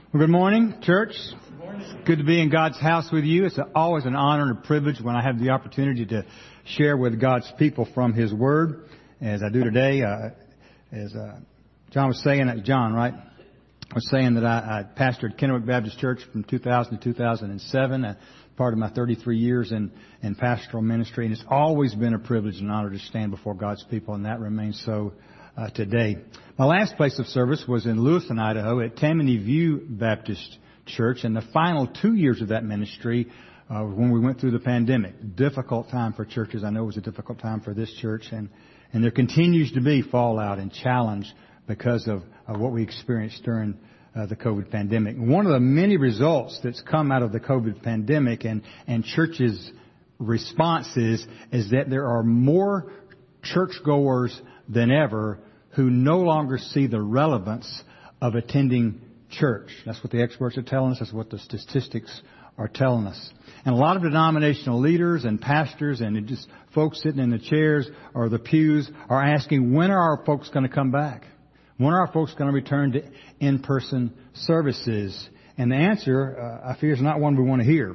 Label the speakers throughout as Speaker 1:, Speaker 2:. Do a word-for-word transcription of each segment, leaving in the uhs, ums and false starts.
Speaker 1: Well, good morning, church. Good morning. It's good to be in God's house with you. It's always an honor and a privilege when I have the opportunity to share with God's people from His Word, as I do today. Uh, as uh, John was saying, uh, John, right, was saying that I, I pastored Kennewick Baptist Church from two thousand to two thousand seven, uh, part of my thirty-three years in, in pastoral ministry. And it's always been a privilege and honor to stand before God's people, and that remains so Uh, today. My last place of service was in Lewiston, Idaho at Tammany View Baptist Church, and the final two years of that ministry uh, when we went through the pandemic. Difficult time for churches. I know it was a difficult time for this church, and, and there continues to be fallout and challenge because of, of what we experienced during uh, the COVID pandemic. One of the many results that's come out of the COVID pandemic and, and churches' responses is that there are more churchgoers than ever who no longer see the relevance of attending church. That's what the experts are telling us. That's what the statistics are telling us. And a lot of denominational leaders and pastors and just folks sitting in the chairs or the pews are asking, when are our folks going to come back? When are our folks going to return to in-person services? And the answer, uh, I fear, is not one we want to hear.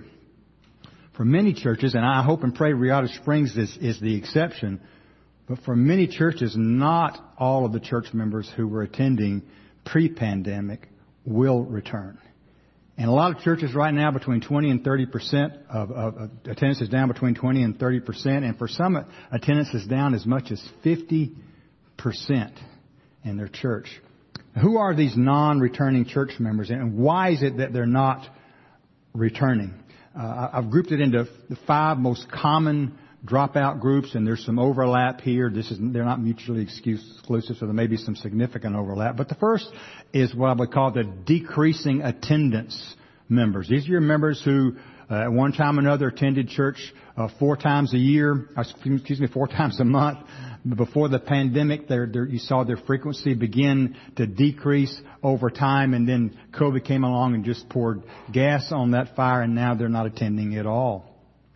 Speaker 1: For many churches, and I hope and pray Riata Springs is, is the exception, but for many churches, not all of the church members who were attending pre-pandemic will return. And a lot of churches right now, between twenty and thirty percent of, of, of attendance is down between twenty and thirty percent. And for some, attendance is down as much as fifty percent in their church. Who are these non-returning church members, and why is it that they're not returning? Uh, I've grouped it into the five most common dropout groups, and there's some overlap here. This is, they're not mutually exclusive, so there may be some significant overlap. But the first is what I would call the decreasing attendance members. These are your members who, uh, at one time or another, attended church uh, four times a year, excuse me, four times a month. Before the pandemic, they're, they're, you saw their frequency begin to decrease over time, and then COVID came along and just poured gas on that fire, and now they're not attending at all.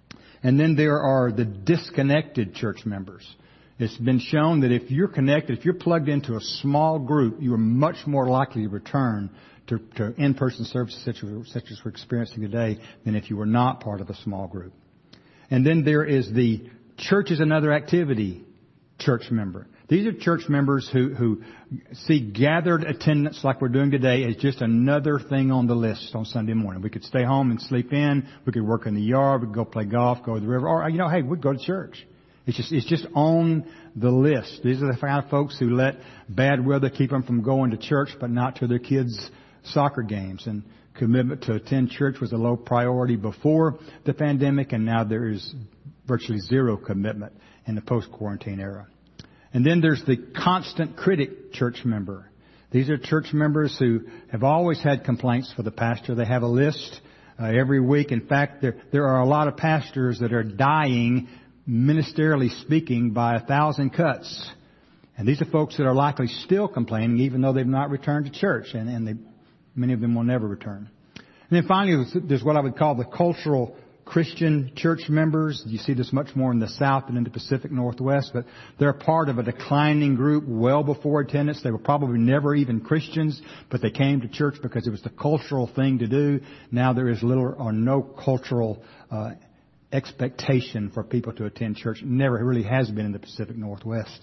Speaker 1: And then there are the disconnected church members. It's been shown that if you're connected, if you're plugged into a small group, you are much more likely to return to, to in-person services such as, such as we're experiencing today than if you were not part of a small group. And then there is the church is another activity church member. These are church members who, who see gathered attendance like we're doing today as just another thing on the list on Sunday morning. We could stay home and sleep in. We could work in the yard. We could go play golf, go to the river. Or, you know, hey, we'd go to church. It's just, it's just on the list. These are the kind of folks who let bad weather keep them from going to church, but not to their kids' soccer games. And commitment to attend church was a low priority before the pandemic, and now there is virtually zero commitment in the post-quarantine era. And then there's the constant critic church member. These are church members who have always had complaints for the pastor. They have a list uh, every week. In fact, there there are a lot of pastors that are dying, ministerially speaking, by a thousand cuts. And these are folks that are likely still complaining, even though they've not returned to church. And, and they, many of them will never return. And then finally, there's what I would call the cultural Christian church members. You see this much more in the South than in the Pacific Northwest, but they're part of a declining group well before attendance. They were probably never even Christians, but they came to church because it was the cultural thing to do. Now there is little or no cultural uh, expectation for people to attend church. It never really has been in the Pacific Northwest.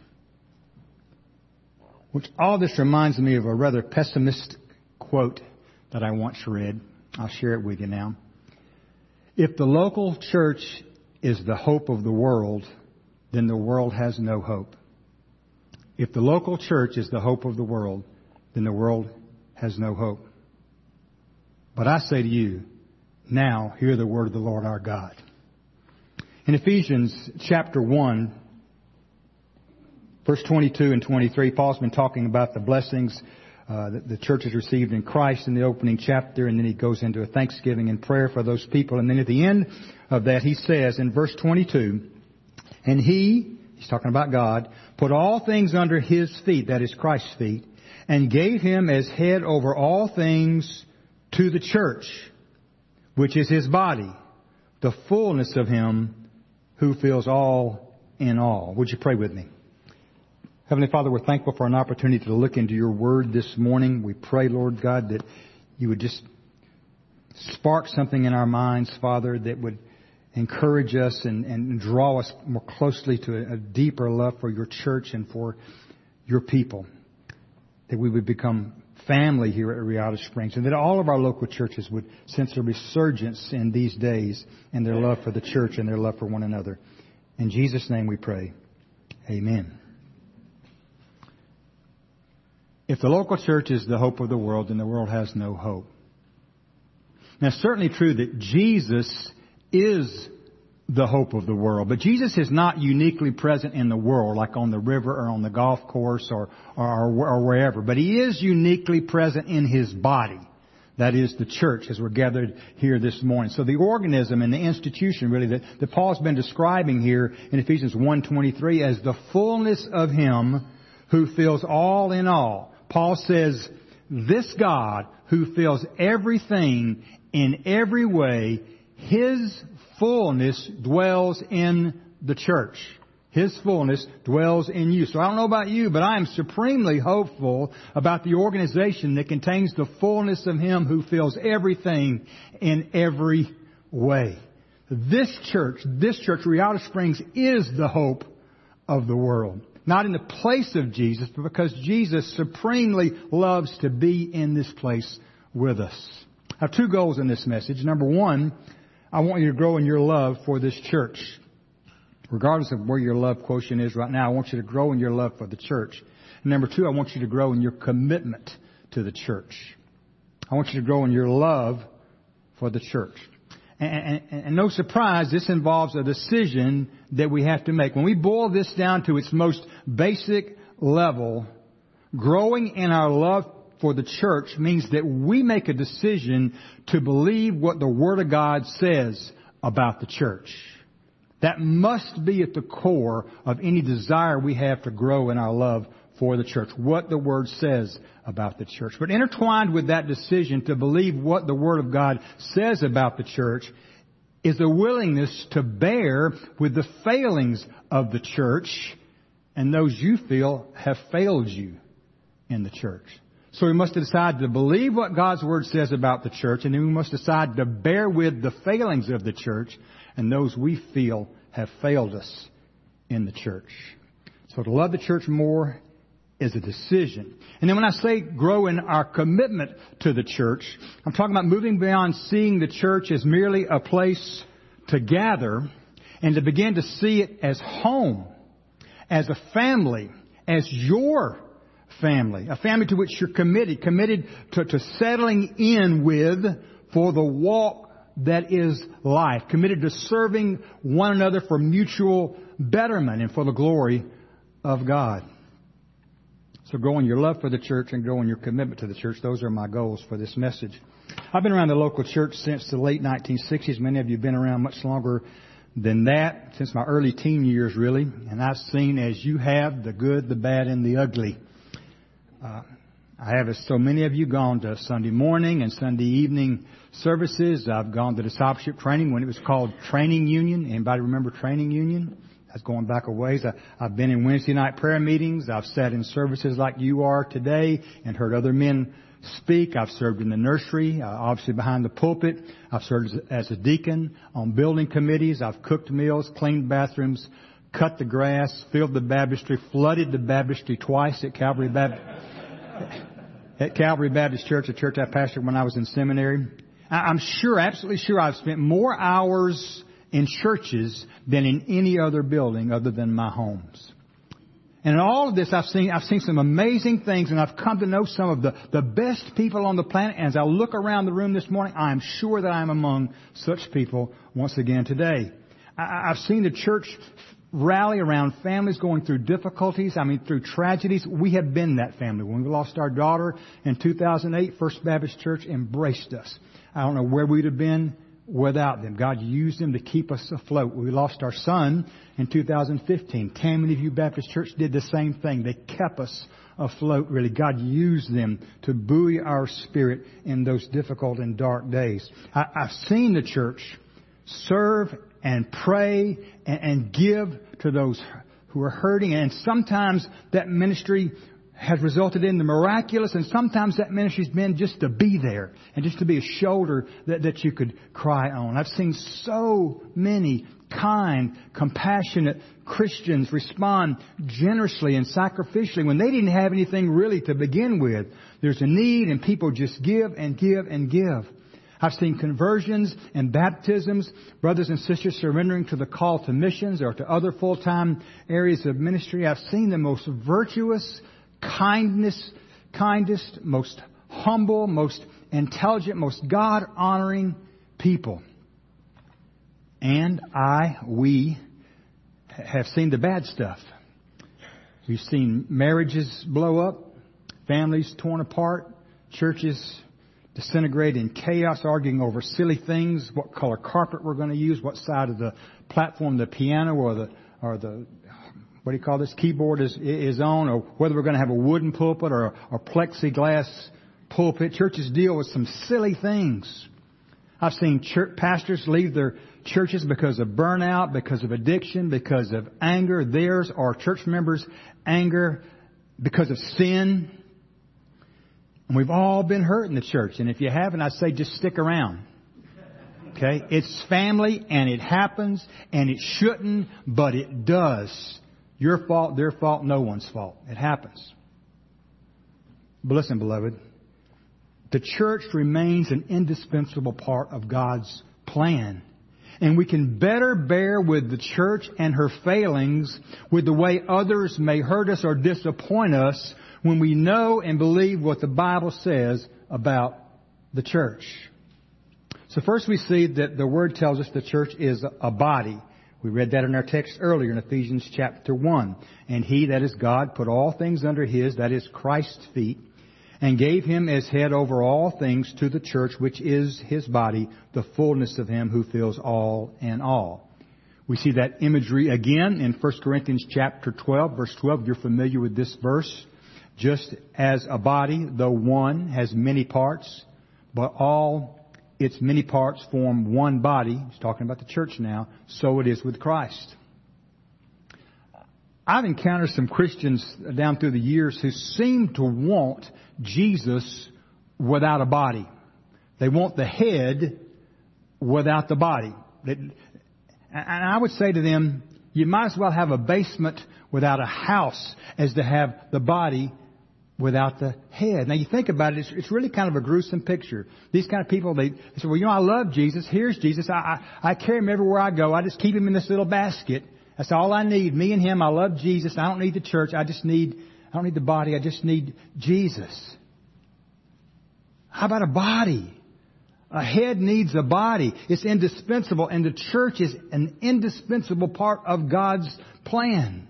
Speaker 1: Which all this reminds me of a rather pessimistic quote that I once read. I'll share it with you now. If the local church is the hope of the world, then the world has no hope. If the local church is the hope of the world, then the world has no hope. But I say to you, now hear the word of the Lord our God. In Ephesians chapter one, verse twenty-two and twenty-three, Paul's been talking about the blessings Uh, that the church has received in Christ in the opening chapter, and then he goes into a thanksgiving and prayer for those people. And then at the end of that, he says in verse twenty-two, and he, he's talking about God, put all things under his feet, that is Christ's feet, and gave him as head over all things to the church, which is his body, the fullness of him who fills all in all. Would you pray with me? Heavenly Father, we're thankful for an opportunity to look into your word this morning. We pray, Lord God, that you would just spark something in our minds, Father, that would encourage us and, and draw us more closely to a, a deeper love for your church and for your people. That we would become family here at Riata Springs, and that all of our local churches would sense a resurgence in these days in their love for the church and their love for one another. In Jesus' name we pray. Amen. If the local church is the hope of the world, then the world has no hope. Now, it's certainly true that Jesus is the hope of the world. But Jesus is not uniquely present in the world, like on the river or on the golf course or, or, or wherever. But He is uniquely present in His body. That is the church, as we're gathered here this morning. So the organism and the institution, really, that, that Paul's been describing here in Ephesians one twenty-three as the fullness of Him who fills all in all. Paul says, this God who fills everything in every way, His fullness dwells in the church. His fullness dwells in you. So I don't know about you, but I am supremely hopeful about the organization that contains the fullness of Him who fills everything in every way. This church, this church, Riata Springs, is the hope of the world. Not in the place of Jesus, but because Jesus supremely loves to be in this place with us. I have two goals in this message. Number one, I want you to grow in your love for this church. Regardless of where your love quotient is right now, I want you to grow in your love for the church. And number two, I want you to grow in your commitment to the church. I want you to grow in your love for the church. And, and, and no surprise, this involves a decision that we have to make. When we boil this down to its most basic level, growing in our love for the church means that we make a decision to believe what the Word of God says about the church. That must be at the core of any desire we have to grow in our love for the church, what the Word says about the church. But intertwined with that decision to believe what the Word of God says about the church is a willingness to bear with the failings of the church and those you feel have failed you in the church. So we must decide to believe what God's Word says about the church, and then we must decide to bear with the failings of the church and those we feel have failed us in the church. So to love the church more is a decision. And then when I say grow in our commitment to the church, I'm talking about moving beyond seeing the church as merely a place to gather and to begin to see it as home, as a family, as your family, a family to which you're committed, committed to, to settling in with for the walk that is life, committed to serving one another for mutual betterment and for the glory of God. So grow in your love for the church and grow in your commitment to the church. Those are my goals for this message. I've been around the local church since the late nineteen sixties. Many of you have been around much longer than that, since my early teen years, really. And I've seen, as you have, the good, the bad, and the ugly. Uh, I have, as so many of you, gone to Sunday morning and Sunday evening services. I've gone to discipleship training when it was called Training Union. Anybody remember Training Union? That's going back a ways. I, I've been in Wednesday night prayer meetings. I've sat in services like you are today and heard other men speak. I've served in the nursery, uh, obviously behind the pulpit. I've served as a deacon on building committees. I've cooked meals, cleaned bathrooms, cut the grass, filled the baptistry, flooded the baptistry twice at Calvary Baptist. At Calvary Baptist Church, a church I pastored when I was in seminary. I'm sure, absolutely sure, I've spent more hours in churches than in any other building other than my homes. And in all of this, I've seen I've seen some amazing things, and I've come to know some of the, the best people on the planet. And as I look around the room this morning, I'm sure that I'm among such people once again today. I, I've seen the church rally around families going through difficulties, I mean through tragedies. We have been that family. When we lost our daughter in two thousand eight, First Baptist Church embraced us. I don't know where we'd have been without them. God used them to keep us afloat. We lost our son in two thousand fifteen. Tammany View Baptist Church did the same thing. They kept us afloat, really. God used them to buoy our spirit in those difficult and dark days. I, I've seen the church serve and pray and, and give to those who are hurting. And sometimes that ministry has resulted in the miraculous, and sometimes that ministry's been just to be there and just to be a shoulder that, that you could cry on. I've seen so many kind, compassionate Christians respond generously and sacrificially when they didn't have anything really to begin with. There's a need and people just give and give and give. I've seen conversions and baptisms, brothers and sisters surrendering to the call to missions or to other full-time areas of ministry. I've seen the most virtuous, kindness, kindest, most humble, most intelligent, most God-honoring people. And I, we, have seen the bad stuff. We've seen marriages blow up, families torn apart, churches disintegrate in chaos, arguing over silly things, what color carpet we're going to use, what side of the platform the piano or the or the what do you call this keyboard is is on, or whether we're going to have a wooden pulpit or a, a plexiglass pulpit. Churches deal with some silly things. I've seen church pastors leave their churches because of burnout, because of addiction, because of anger, theirs or church members' anger, because of sin. And we've all been hurt in the church. And if you haven't, I say just stick around. Okay? It's family and it happens and it shouldn't, but it does. Your fault, their fault, no one's fault. It happens. But listen, beloved, the church remains an indispensable part of God's plan. And we can better bear with the church and her failings with the way others may hurt us or disappoint us when we know and believe what the Bible says about the church. So first we see that the Word tells us the church is a body. We read that in our text earlier in Ephesians chapter one. And He, that is God, put all things under His, that is Christ's feet, and gave Him as head over all things to the church, which is His body, the fullness of Him who fills all in all. We see that imagery again in First Corinthians chapter twelve, verse twelve. You're familiar with this verse. Just as a body, though one, has many parts, but all its many parts form one body. He's talking about the church now. So it is with Christ. I've encountered some Christians down through the years who seem to want Jesus without a body. They want the head without the body. And I would say to them, you might as well have a basement without a house as to have the body without the head. Now you think about it, it's, it's really kind of a gruesome picture. These kind of people, they, they say, well, you know, I love Jesus. Here's Jesus. I, I, I carry Him everywhere I go. I just keep Him in this little basket. That's all I need. Me and Him. I love Jesus. I don't need the church. I just need, I don't need the body. I just need Jesus. How about a body? A head needs a body. It's indispensable. And the church is an indispensable part of God's plan.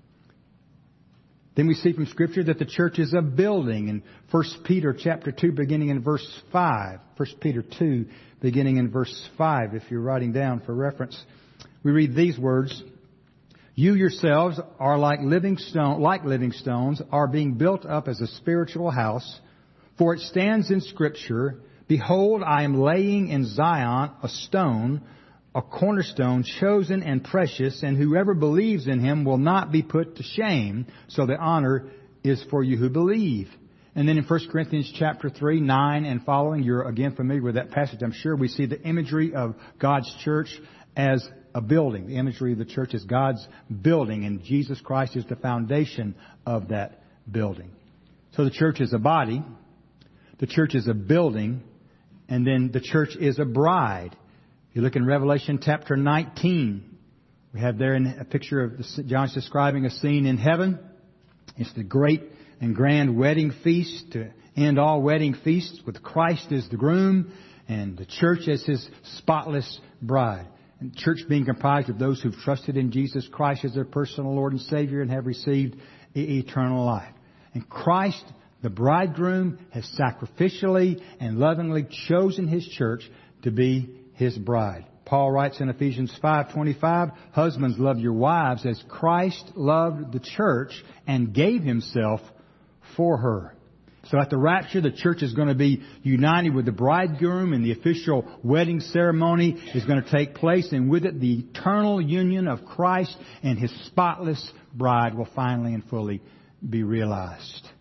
Speaker 1: Then we see from Scripture that the church is a building. In First Peter chapter two, beginning in verse five. First Peter two, beginning in verse five, if you're writing down for reference. We read these words. You yourselves are like living stone, like living stones, are being built up as a spiritual house. For it stands in Scripture, behold, I am laying in Zion a stone, a cornerstone, chosen and precious, and whoever believes in Him will not be put to shame. So the honor is for you who believe. And then in First Corinthians chapter three, nine and following, you're again familiar with that passage, I'm sure. We see the imagery of God's church as a building. The imagery of the church is God's building, and Jesus Christ is the foundation of that building. So the church is a body, the church is a building, and then the church is a bride. You look in Revelation chapter nineteen. We have there in a picture of the, John's describing a scene in heaven. It's the great and grand wedding feast to end all wedding feasts with Christ as the groom and the church as His spotless bride. And church being comprised of those who've trusted in Jesus Christ as their personal Lord and Savior and have received eternal life. And Christ, the bridegroom, has sacrificially and lovingly chosen His church to be His bride. Paul writes in Ephesians five twenty-five, husbands, love your wives as Christ loved the church and gave Himself for her. So at the rapture, the church is going to be united with the bridegroom, and the official wedding ceremony is going to take place, and with it the eternal union of Christ and His spotless bride will finally and fully be realized.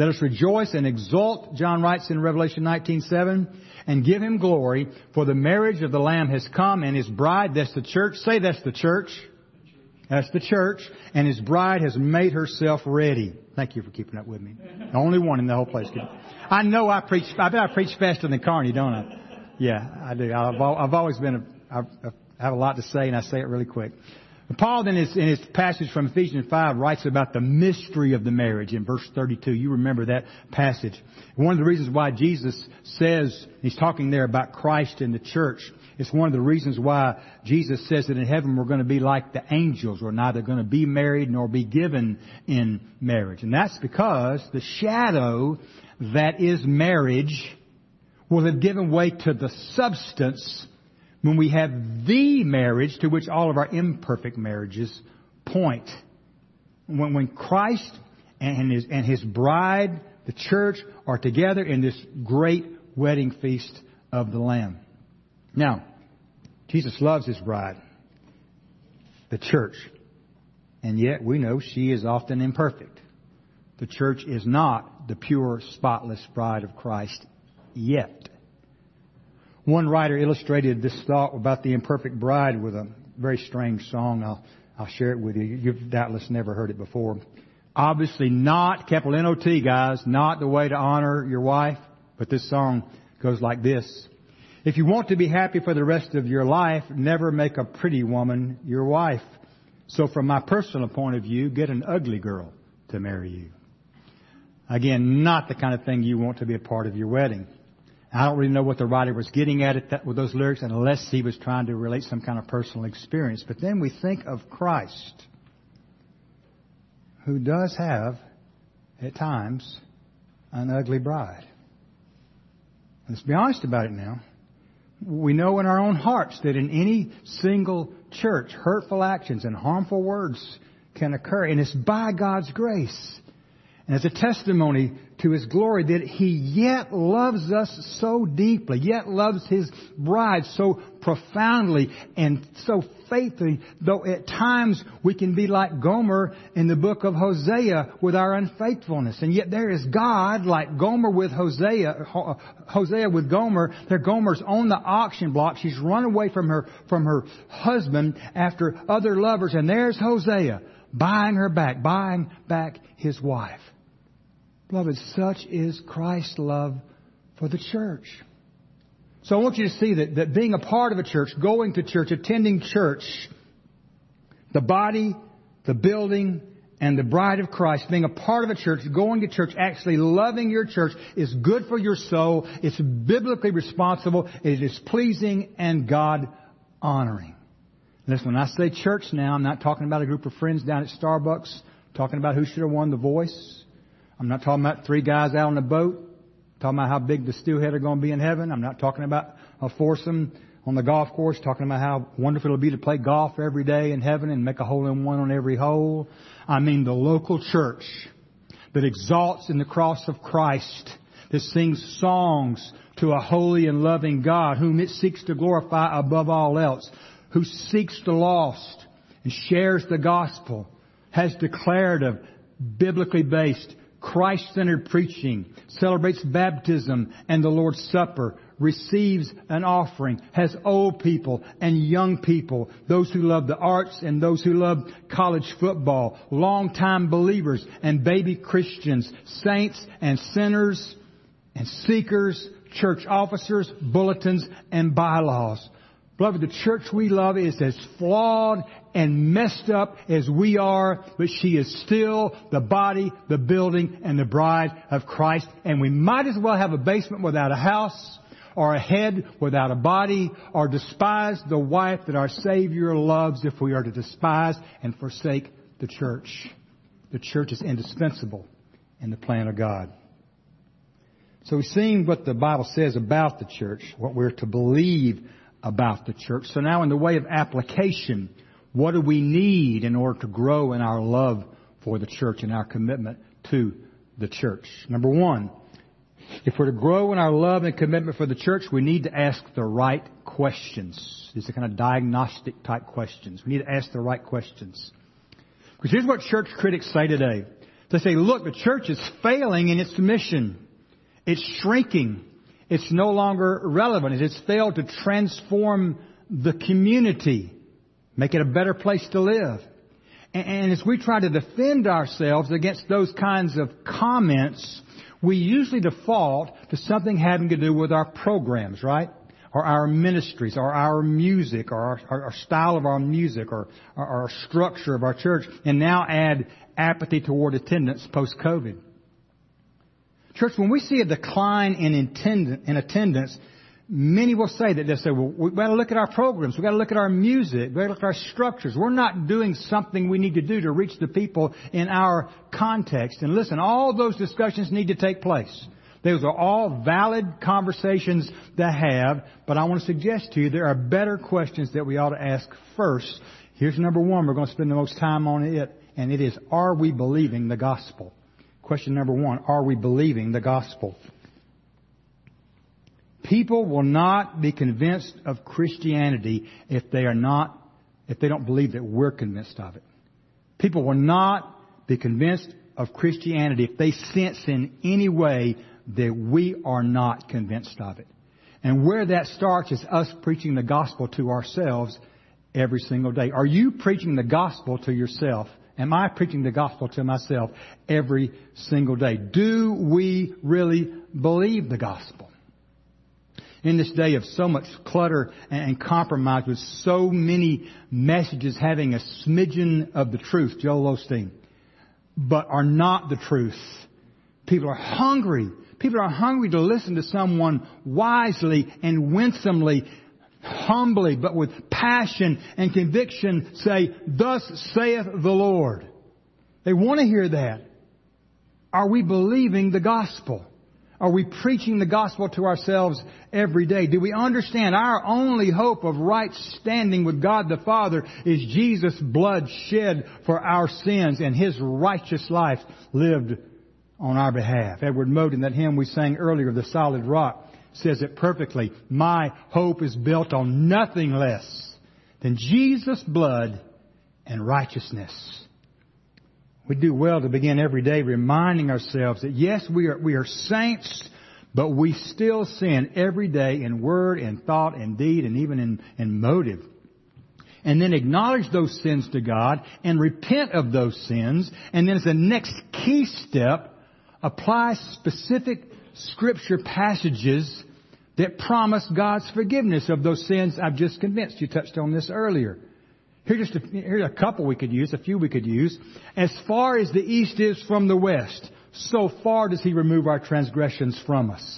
Speaker 1: Let us rejoice and exult, John writes in Revelation nineteen seven, and give Him glory, for the marriage of the Lamb has come, and His bride, that's the church. Say that's the church. That's the church. And His bride has made herself ready. Thank you for keeping up with me. The only one in the whole place. I know I preach, I bet I preach faster than Carney, don't I? Yeah, I do. I've, I've always been, a, I've, I have a lot to say, and I say it really quick. Paul, in his, in his passage from Ephesians five, writes about the mystery of the marriage in verse thirty-two. You remember that passage. One of the reasons why Jesus says, He's talking there about Christ and the church, it's one of the reasons why Jesus says that in heaven we're going to be like the angels. We're neither going to be married nor be given in marriage. And that's because the shadow that is marriage will have given way to the substance when we have the marriage to which all of our imperfect marriages point. When, when Christ and his, and His bride, the church, are together in this great wedding feast of the Lamb. Now, Jesus loves His bride, the church, and yet we know she is often imperfect. The church is not the pure, spotless bride of Christ yet. One writer illustrated this thought about the imperfect bride with a very strange song. I'll, I'll share it with you. You've doubtless never heard it before. Obviously not, capital N O T, guys, not the way to honor your wife. But this song goes like this. If you want to be happy for the rest of your life, never make a pretty woman your wife. So from my personal point of view, get an ugly girl to marry you. Again, not the kind of thing you want to be a part of your wedding. I don't really know what the writer was getting at, at that, with those lyrics, unless he was trying to relate some kind of personal experience. But then we think of Christ, who does have, at times, an ugly bride. Let's be honest about it now. We know in our own hearts that in any single church, hurtful actions and harmful words can occur. And it's by God's grace. And as a testimony to His glory that He yet loves us so deeply, yet loves His bride so profoundly and so faithfully, though at times we can be like Gomer in the book of Hosea with our unfaithfulness. And yet there is God like Gomer with Hosea, Hosea with Gomer. There Gomer's on the auction block. She's run away from her, from her husband after other lovers. And there's Hosea buying her back, buying back his wife. Beloved, such is Christ's love for the church. So I want you to see that, that being a part of a church, going to church, attending church, the body, the building, and the bride of Christ, being a part of a church, going to church, actually loving your church is good for your soul. It's biblically responsible. It is pleasing and God-honoring. Listen, when I say church now, I'm not talking about a group of friends down at Starbucks, talking about who should have won The Voice. I'm not talking about three guys out on a boat, talking about how big the steelhead are going to be in heaven. I'm not talking about a foursome on the golf course, talking about how wonderful it'll be to play golf every day in heaven and make a hole-in-one on every hole. I mean the local church that exalts in the cross of Christ, that sings songs to a holy and loving God whom it seeks to glorify above all else, who seeks the lost and shares the gospel, has declarative, biblically based, Christ-centered preaching, celebrates baptism and the Lord's Supper, receives an offering, has old people and young people, those who love the arts and those who love college football, long-time believers and baby Christians, saints and sinners and seekers, church officers, bulletins and bylaws. Beloved, the church we love is as flawed and messed up as we are, but she is still the body, the building, and the bride of Christ. And we might as well have a basement without a house, or a head without a body, or despise the wife that our Savior loves if we are to despise and forsake the church. The church is indispensable in the plan of God. So we've seen what the Bible says about the church, what we're to believe about the church. So now in the way of application, what do we need in order to grow in our love for the church and our commitment to the church? Number one, if we're to grow in our love and commitment for the church, we need to ask the right questions. These are kind of diagnostic type questions. We need to ask the right questions. Because here's what church critics say today. They say, look, the church is failing in its mission. It's shrinking. It's no longer relevant. It's failed to transform the community, make it a better place to live. And as we try to defend ourselves against those kinds of comments, we usually default to something having to do with our programs, right? Or our ministries, or our music, or our, our, our style of our music, or, or our structure of our church, and now add apathy toward attendance post-COVID. Church, when we see a decline in, attend- in attendance, many will say that. They'll say, well, we've got to look at our programs. We've got to look at our music. We've got to look at our structures. We're not doing something we need to do to reach the people in our context. And listen, all those discussions need to take place. Those are all valid conversations to have, but I want to suggest to you there are better questions that we ought to ask first. Here's number one. We're going to spend the most time on it, and it is, are we believing the gospel? Question number one, are we believing the gospel? People will not be convinced of Christianity if they are not, if they don't believe that we're convinced of it. People will not be convinced of Christianity if they sense in any way that we are not convinced of it. And where that starts is us preaching the gospel to ourselves every single day. Are you preaching the gospel to yourself? Am I preaching the gospel to myself every single day? Do we really believe the gospel? In this day of so much clutter and compromise, with so many messages having a smidgen of the truth, Joel Osteen, but are not the truth. People are hungry. People are hungry to listen to someone wisely and winsomely, humbly, but with passion and conviction say, thus saith the Lord. They want to hear that. Are we believing the gospel? Are we preaching the gospel to ourselves every day? Do we understand our only hope of right standing with God the Father is Jesus' blood shed for our sins and His righteous life lived on our behalf? Edward Moden, that hymn we sang earlier, The Solid Rock, says it perfectly. My hope is built on nothing less than Jesus' blood and righteousness. We do well to begin every day reminding ourselves that yes, we are, we are saints, but we still sin every day in word and thought and deed and even in, in motive. And then acknowledge those sins to God and repent of those sins. And then as the next key step, apply specific Scripture passages that promise God's forgiveness of those sins I've just convinced. You touched on this earlier. Here's just a, here's a couple we could use, a few we could use. As far as the east is from the west, so far does He remove our transgressions from us.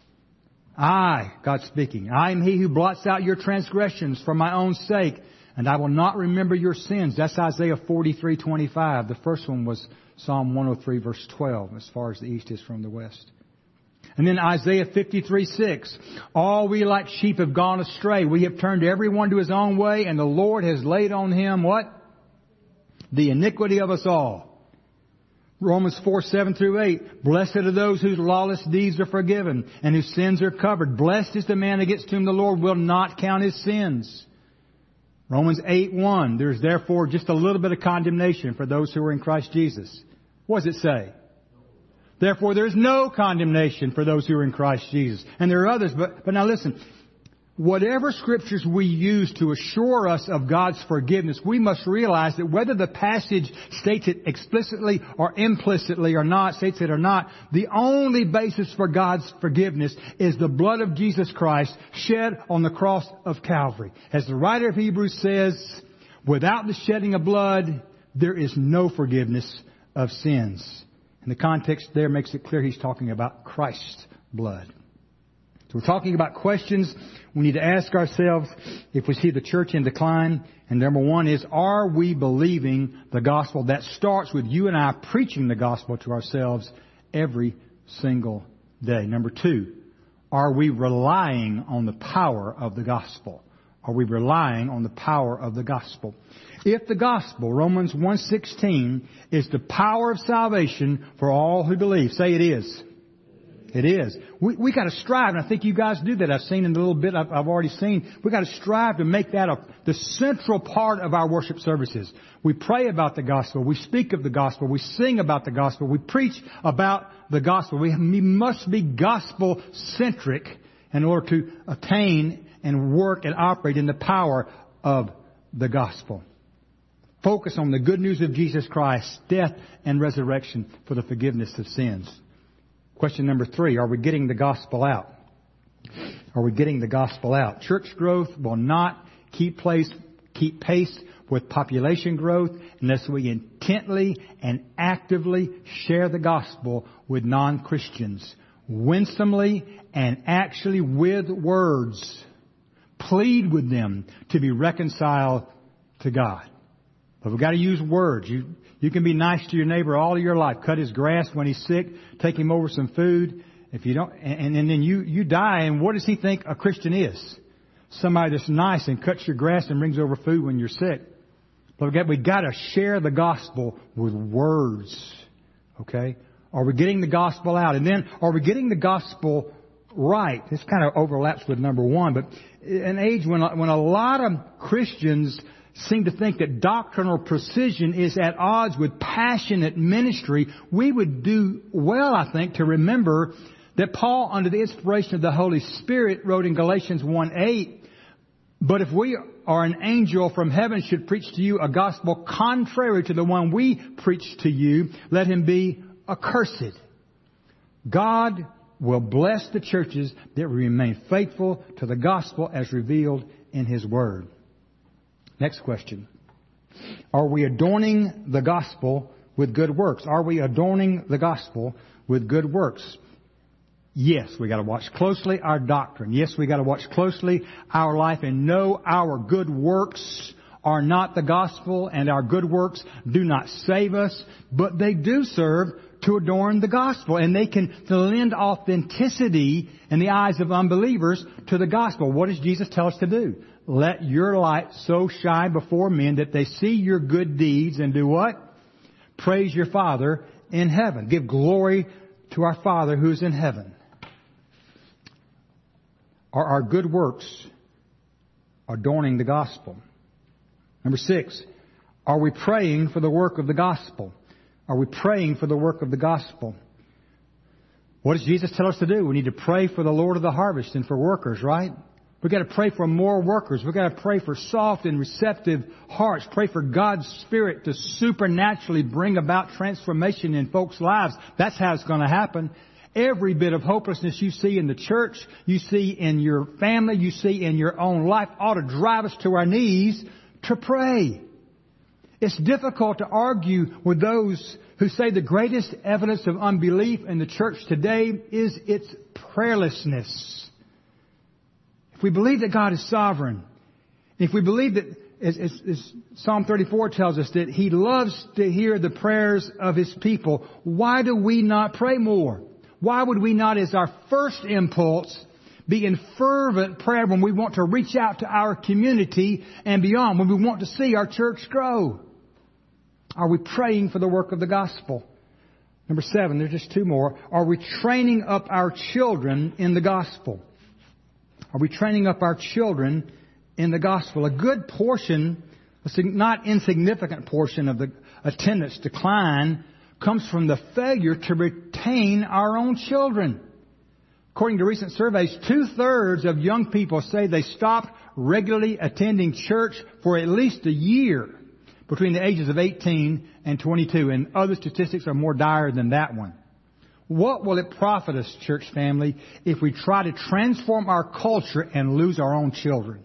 Speaker 1: I, God speaking, I am He who blots out your transgressions for my own sake, and I will not remember your sins. That's Isaiah forty-three twenty-five. The first one was Psalm one oh three verse twelve, as far as the east is from the west. And then Isaiah fifty-three six. All we like sheep have gone astray. We have turned everyone to his own way, and the Lord has laid on Him what? The iniquity of us all. Romans four seven through eight. Blessed are those whose lawless deeds are forgiven and whose sins are covered. Blessed is the man against whom the Lord will not count his sins. Romans eight one. There's therefore just a little bit of condemnation for those who are in Christ Jesus. What does it say? Therefore, there is no condemnation for those who are in Christ Jesus. And there are others, but, but now listen. Whatever scriptures we use to assure us of God's forgiveness, we must realize that whether the passage states it explicitly or implicitly or not, states it or not, the only basis for God's forgiveness is the blood of Jesus Christ shed on the cross of Calvary. As the writer of Hebrews says, without the shedding of blood, there is no forgiveness of sins. And the context there makes it clear he's talking about Christ's blood. So we're talking about questions we need to ask ourselves if we see the church in decline. And number one is, are we believing the gospel? That starts with you and I preaching the gospel to ourselves every single day. Number two, are we relying on the power of the gospel? Are we relying on the power of the gospel? If the gospel, Romans one sixteen, is the power of salvation for all who believe, say it is. It is. We we got to strive, and I think you guys do that. I've seen in a little bit. I've, I've already seen. We got to strive to make that a, the central part of our worship services. We pray about the gospel. We speak of the gospel. We sing about the gospel. We preach about the gospel. We, we must be gospel centric in order to attain and work and operate in the power of the gospel. Focus on the good news of Jesus Christ's death and resurrection for the forgiveness of sins. Question number three, are we getting the gospel out? Are we getting the gospel out? Church growth will not keep place, keep pace with population growth unless we intently and actively share the gospel with non-Christians, winsomely and actually with words. Plead with them to be reconciled to God. But we've got to use words. You, you can be nice to your neighbor all of your life. Cut his grass when he's sick. Take him over some food. If you don't, and, and then you, you die, and what does he think a Christian is? Somebody that's nice and cuts your grass and brings over food when you're sick. But we've got, we've got to share the gospel with words. Okay? Are we getting the gospel out? And then, are we getting the gospel right? This kind of overlaps with number one, but an age when, when a lot of Christians seem to think that doctrinal precision is at odds with passionate ministry, we would do well, I think, to remember that Paul, under the inspiration of the Holy Spirit, wrote in Galatians one eight, but if we or an angel from heaven should preach to you a gospel contrary to the one we preach to you, let him be accursed. God will bless the churches that remain faithful to the gospel as revealed in His Word. Next question. Are we adorning the gospel with good works? Are we adorning the gospel with good works? Yes, we got to watch closely our doctrine. Yes, we got to watch closely our life and know our good works are not the gospel, and our good works do not save us, but they do serve to adorn the gospel, and they can lend authenticity in the eyes of unbelievers to the gospel. What does Jesus tell us to do? Let your light so shine before men that they see your good deeds and do what? Praise your Father in heaven. Give glory to our Father who's in heaven. Are our good works adorning the gospel? Number six, are we praying for the work of the gospel? Are we praying for the work of the gospel? What does Jesus tell us to do? We need to pray for the Lord of the harvest and for workers, right? We've got to pray for more workers. We've got to pray for soft and receptive hearts. Pray for God's Spirit to supernaturally bring about transformation in folks' lives. That's how it's going to happen. Every bit of hopelessness you see in the church, you see in your family, you see in your own life ought to drive us to our knees to pray. It's difficult to argue with those who say the greatest evidence of unbelief in the church today is its prayerlessness. If we believe that God is sovereign, if we believe that, as, as, as Psalm thirty-four tells us, that He loves to hear the prayers of His people, why do we not pray more? Why would we not, as our first impulse, be in fervent prayer when we want to reach out to our community and beyond, when we want to see our church grow? Are we praying for the work of the gospel? Number seven, there's just two more. Are we training up our children in the gospel? Are we training up our children in the gospel? A good portion, a not insignificant portion of the attendance decline comes from the failure to retain our own children. According to recent surveys, two-thirds of young people say they stopped regularly attending church for at least a year between the ages of eighteen and twenty-two, and other statistics are more dire than that one. What will it profit us, church family, if we try to transform our culture and lose our own children?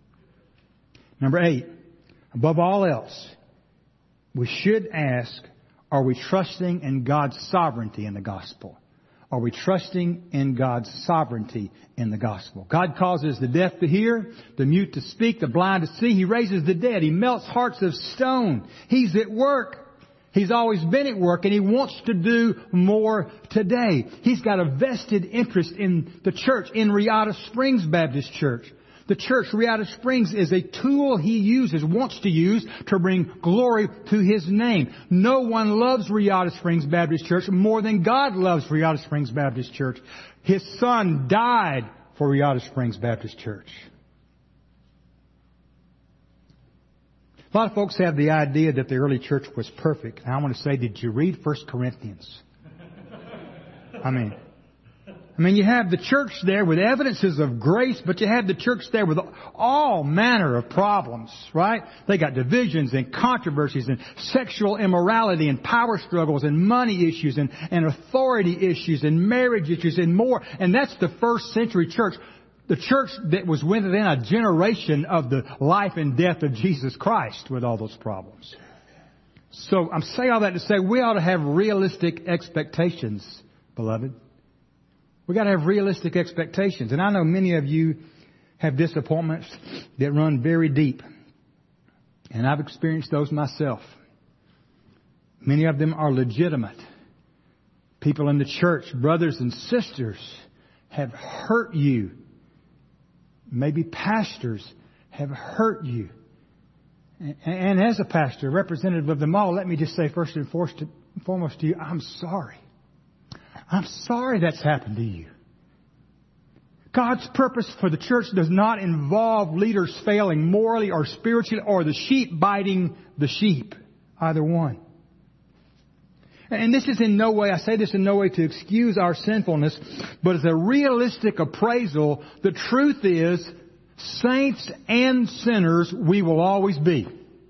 Speaker 1: Number eight, above all else, we should ask, are we trusting in God's sovereignty in the gospel? Are we trusting in God's sovereignty in the gospel? God causes the deaf to hear, the mute to speak, the blind to see. He raises the dead. He melts hearts of stone. He's at work. He's always been at work, and He wants to do more today. He's got a vested interest in the church, in Riata Springs Baptist Church. The church, Riata Springs, is a tool He uses, wants to use, to bring glory to His name. No one loves Riata Springs Baptist Church more than God loves Riata Springs Baptist Church. His Son died for Riata Springs Baptist Church. A lot of folks have the idea that the early church was perfect. And I want to say, did you read First Corinthians? I mean... I mean, you have the church there with evidences of grace, but you have the church there with all manner of problems, right? They got divisions and controversies and sexual immorality and power struggles and money issues and, and authority issues and marriage issues and more. And that's the first century church. The church that was within a generation of the life and death of Jesus Christ with all those problems. So I'm saying all that to say we ought to have realistic expectations, beloved. We got to have realistic expectations. And I know many of you have disappointments that run very deep. And I've experienced those myself. Many of them are legitimate. People in the church, brothers and sisters, have hurt you. Maybe pastors have hurt you. And as a pastor, representative of them all, let me just say first and foremost to you, I'm sorry. I'm sorry that's happened to you. God's purpose for the church does not involve leaders failing morally or spiritually or the sheep biting the sheep. Either one. And this is in no way, I say this in no way to excuse our sinfulness, but as a realistic appraisal, the truth is, saints and sinners we will always be.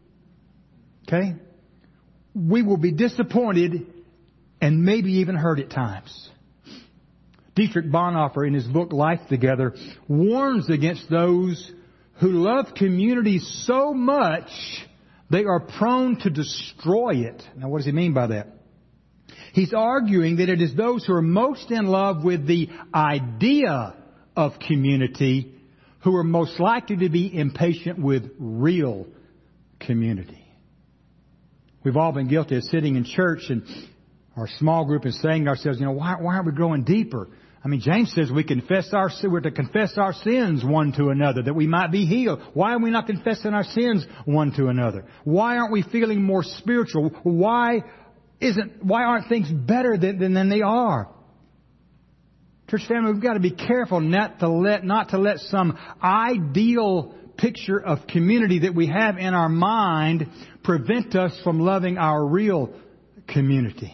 Speaker 1: Okay? We will be disappointed and maybe even hurt at times. Dietrich Bonhoeffer, in his book Life Together, warns against those who love community so much they are prone to destroy it. Now, what does he mean by that? He's arguing that it is those who are most in love with the idea of community who are most likely to be impatient with real community. We've all been guilty of sitting in church and our small group is saying to ourselves, you know, why, why aren't we growing deeper? I mean, James says we confess our, we're to confess our sins one to another, that we might be healed. Why are we not confessing our sins one to another? Why aren't we feeling more spiritual? Why isn't, why aren't things better than, than, than they are? Church family, we've got to be careful not to let, not to let some ideal picture of community that we have in our mind prevent us from loving our real community.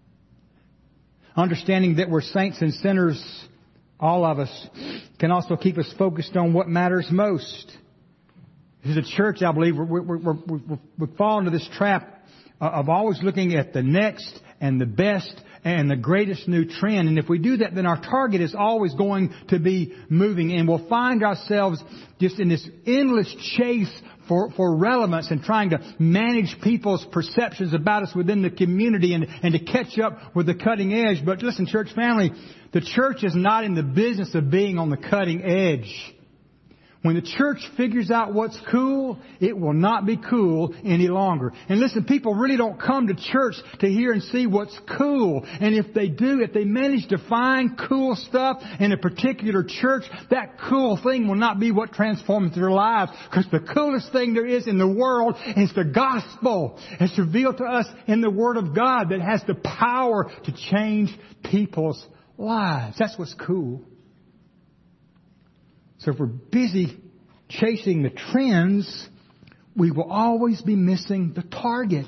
Speaker 1: Understanding that we're saints and sinners, all of us, can also keep us focused on what matters most. As a church, I believe, we're, we're, we're, we're, we fall into this trap of always looking at the next and the best and the greatest new trend. And if we do that, then our target is always going to be moving. And we'll find ourselves just in this endless chase for, for relevance and trying to manage people's perceptions about us within the community and, and to catch up with the cutting edge. But listen, church family, the church is not in the business of being on the cutting edge. When the church figures out what's cool, it will not be cool any longer. And listen, people really don't come to church to hear and see what's cool. And if they do, if they manage to find cool stuff in a particular church, that cool thing will not be what transforms their lives. Because the coolest thing there is in the world is the gospel. It's revealed to us in the Word of God that has the power to change people's lives. That's what's cool. So if we're busy chasing the trends, we will always be missing the target.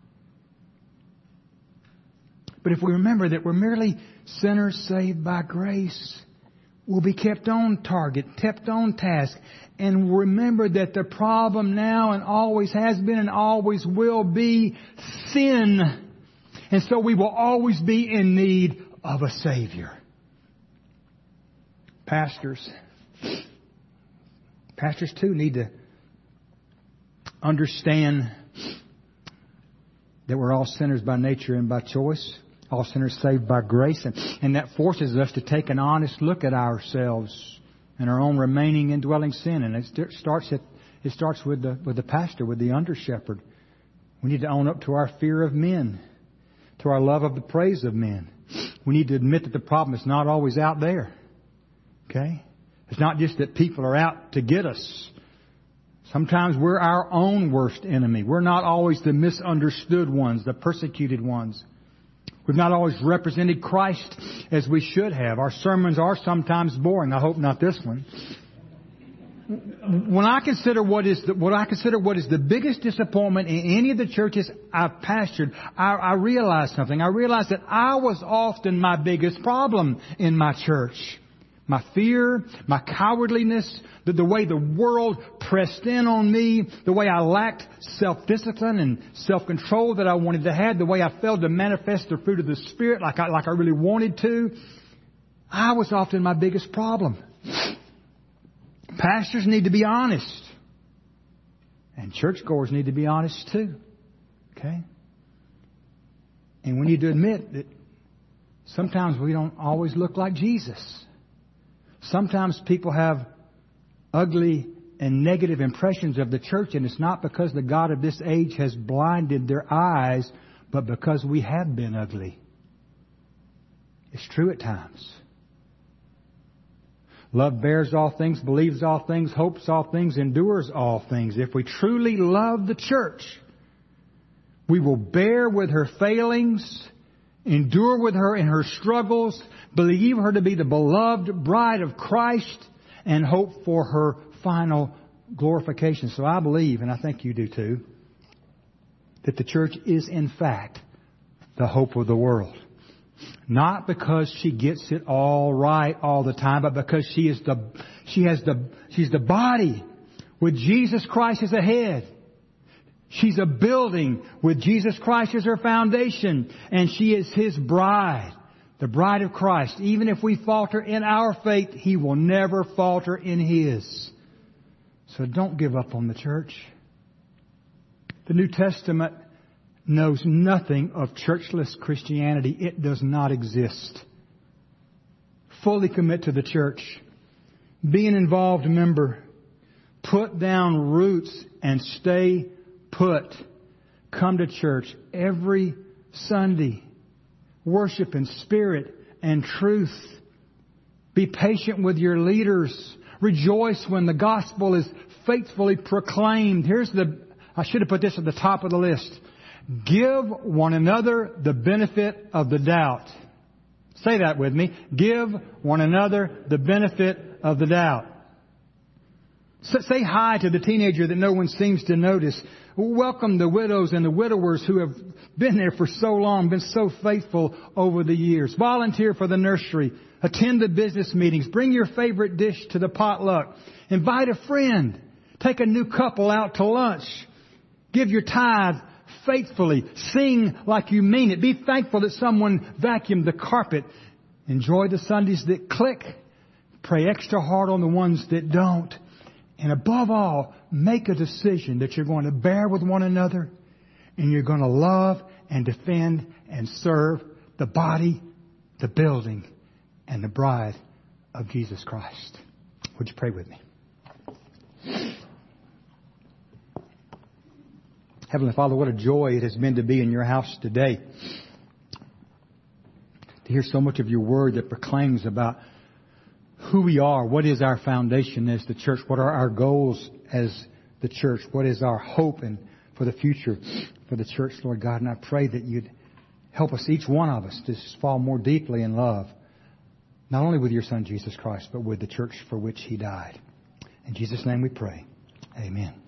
Speaker 1: But if we remember that we're merely sinners saved by grace, we'll be kept on target, kept on task. And remember that the problem now and always has been and always will be sin. And so we will always be in need of a Savior. Pastors, Pastors, too, need to understand that we're all sinners by nature and by choice. All sinners saved by grace. And, and that forces us to take an honest look at ourselves and our own remaining indwelling sin. And it starts at, it starts with the, with the pastor, with the under shepherd. We need to own up to our fear of men, to our love of the praise of men. We need to admit that the problem is not always out there. Okay? It's not just that people are out to get us. Sometimes we're our own worst enemy. We're not always the misunderstood ones, the persecuted ones. We've not always represented Christ as we should have. Our sermons are sometimes boring. I hope not this one. When I consider what is the, what I consider what is the biggest disappointment in any of the churches I've pastored, I, I realize something. I realize that I was often my biggest problem in my church. My fear, my cowardliness, the, the way the world pressed in on me, the way I lacked self-discipline and self-control that I wanted to have, the way I failed to manifest the fruit of the Spirit like I, like I really wanted to. I was often my biggest problem. Pastors need to be honest. And churchgoers need to be honest too. Okay? And we need to admit that sometimes we don't always look like Jesus. Sometimes people have ugly and negative impressions of the church, and it's not because the God of this age has blinded their eyes, but because we have been ugly. It's true at times. Love bears all things, believes all things, hopes all things, endures all things. If we truly love the church, we will bear with her failings, endure with her in her struggles, believe her to be the beloved bride of Christ, and hope for her final glorification. So I believe, and I think you do too, that the church is in fact the hope of the world. Not because she gets it all right all the time, but because she is the she has the she's the body with Jesus Christ as a head. She's a building with Jesus Christ as her foundation, and she is His bride, the bride of Christ. Even if we falter in our faith, He will never falter in His. So don't give up on the church. The New Testament knows nothing of churchless Christianity. It does not exist. Fully commit to the church. Be an involved member. Put down roots and stay put. Come to church every Sunday. Worship in spirit and truth. Be patient with your leaders. Rejoice when the gospel is faithfully proclaimed. Here's the, I should have put this at the top of the list. Give one another the benefit of the doubt. Say that with me. Give one another the benefit of the doubt. Say hi to the teenager that no one seems to notice. Welcome the widows and the widowers who have been there for so long, been so faithful over the years. Volunteer for the nursery. Attend the business meetings. Bring your favorite dish to the potluck. Invite a friend. Take a new couple out to lunch. Give your tithe faithfully. Sing like you mean it. Be thankful that someone vacuumed the carpet. Enjoy the Sundays that click. Pray extra hard on the ones that don't. And above all, make a decision that you're going to bear with one another and you're going to love and defend and serve the body, the building, and the bride of Jesus Christ. Would you pray with me? Heavenly Father, what a joy it has been to be in your house today. To hear so much of your word that proclaims about who we are, what is our foundation as the church, what are our goals as the church, what is our hope and for the future for the church, Lord God. And I pray that you'd help us, each one of us, to fall more deeply in love, not only with your Son, Jesus Christ, but with the church for which He died. In Jesus' name we pray. Amen.